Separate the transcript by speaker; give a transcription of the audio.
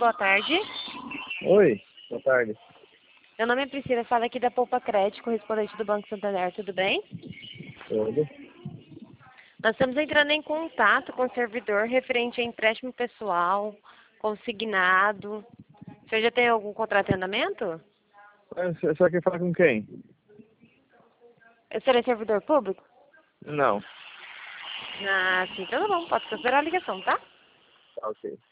Speaker 1: boa tarde.
Speaker 2: Oi, boa tarde.
Speaker 1: Meu nome é Priscila, falo aqui da Poupa Crédito, correspondente do Banco Santander, tudo bem?
Speaker 2: Tudo.
Speaker 1: Nós estamos entrando em contato com o servidor referente a empréstimo pessoal, consignado. O senhor já tem algum contrato em andamento?
Speaker 2: Você só quer falar com quem?
Speaker 1: O senhor é servidor público?
Speaker 2: Não.
Speaker 1: Ah, sim, então tá bom, pode esperar a ligação, tá?
Speaker 2: Tá ok.